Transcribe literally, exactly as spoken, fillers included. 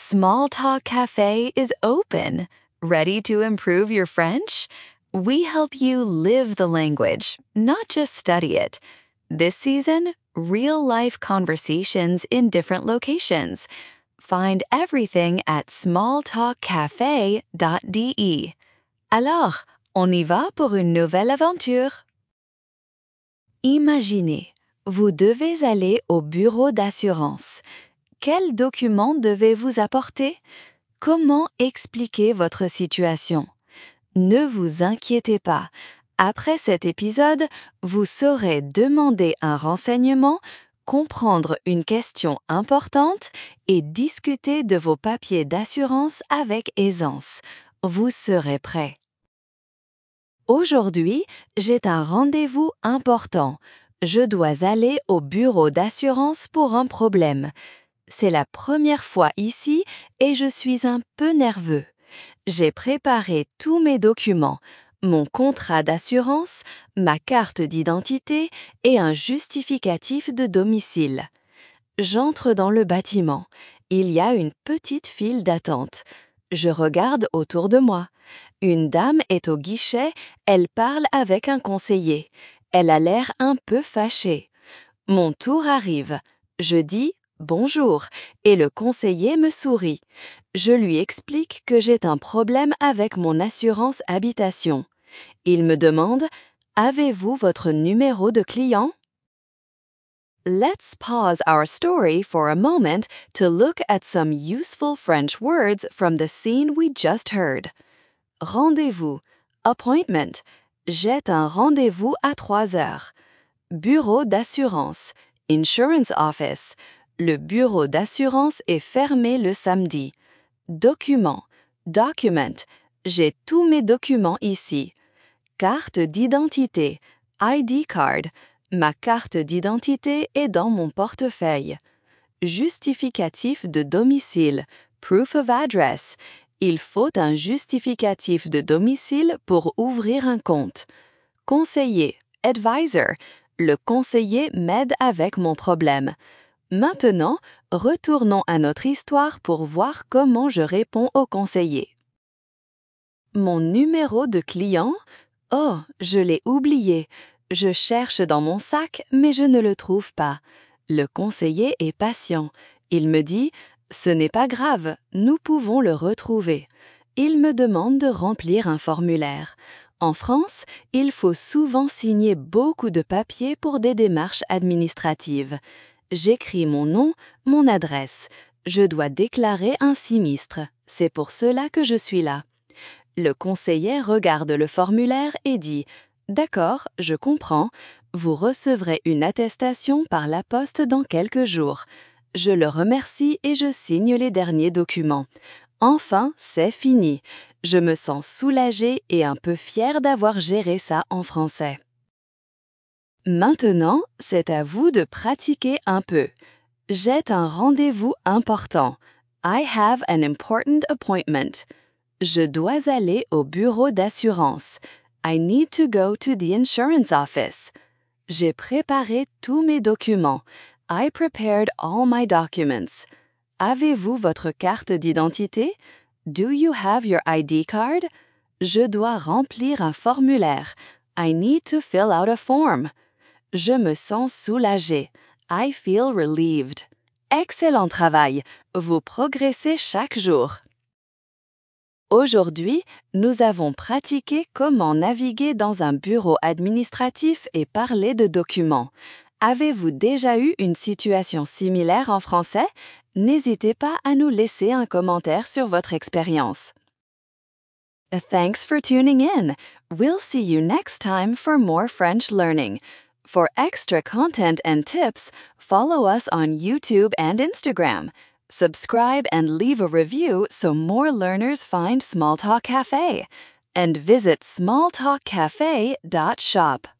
Small Talk Cafe is open. Ready to improve your French? We help you live the language, not just study it. This season, real-life conversations in different locations. Find everything at small talk cafe dot d e. Alors, on y va pour une nouvelle aventure. Imaginez, vous devez aller au bureau d'assurance. Quels documents devez-vous apporter? Comment expliquer votre situation? Ne vous inquiétez pas. Après cet épisode, vous saurez demander un renseignement, comprendre une question importante et discuter de vos papiers d'assurance avec aisance. Vous serez prêt. Aujourd'hui, j'ai un rendez-vous important. Je dois aller au bureau d'assurance pour un problème. C'est la première fois ici et je suis un peu nerveux. J'ai préparé tous mes documents, mon contrat d'assurance, ma carte d'identité et un justificatif de domicile. J'entre dans le bâtiment. Il y a une petite file d'attente. Je regarde autour de moi. Une dame est au guichet, elle parle avec un conseiller. Elle a l'air un peu fâchée. Mon tour arrive. Je dis « Bonjour » et le conseiller me sourit. Je lui explique que j'ai un problème avec mon assurance habitation. Il me demande « Avez-vous votre numéro de client ?» Let's pause our story for a moment to look at some useful French words from the scene we just heard. Rendez-vous, appointment, j'ai un rendez-vous à trois heures. Bureau d'assurance, insurance office, le bureau d'assurance est fermé le samedi. Document, document, j'ai tous mes documents ici. Carte d'identité, I D card, ma carte d'identité est dans mon portefeuille. Justificatif de domicile, proof of address. Il faut un justificatif de domicile pour ouvrir un compte. Conseiller, advisor. Le conseiller m'aide avec mon problème. Maintenant, retournons à notre histoire pour voir comment je réponds au conseiller. Mon numéro de client? Oh, je l'ai oublié. Je cherche dans mon sac, mais je ne le trouve pas. Le conseiller est patient. Il me dit « Ce n'est pas grave, nous pouvons le retrouver ». Il me demande de remplir un formulaire. En France, il faut souvent signer beaucoup de papiers pour des démarches administratives. J'écris mon nom, mon adresse. Je dois déclarer un sinistre. C'est pour cela que je suis là. Le conseiller regarde le formulaire et dit « D'accord, je comprends. Vous recevrez une attestation par la poste dans quelques jours. » Je le remercie et je signe les derniers documents. Enfin, c'est fini. Je me sens soulagée et un peu fière d'avoir géré ça en français. Maintenant, c'est à vous de pratiquer un peu. J'ai un rendez-vous important. I have an important appointment. Je dois aller au bureau d'assurance. I need to go to the insurance office. J'ai préparé tous mes documents. I prepared all my documents. Avez-vous votre carte d'identité? Do you have your I D card? Je dois remplir un formulaire. I need to fill out a form. Je me sens soulagée. I feel relieved. Excellent travail! Vous progressez chaque jour. Aujourd'hui, nous avons pratiqué comment naviguer dans un bureau administratif et parler de documents. Avez-vous déjà eu une situation similaire en français? N'hésitez pas à nous laisser un commentaire sur votre expérience. Thanks for tuning in. We'll see you next time for more French learning. For extra content and tips, follow us on YouTube and Instagram. Subscribe and leave a review so more learners find Small Talk Cafe. And visit small talk cafe dot shop.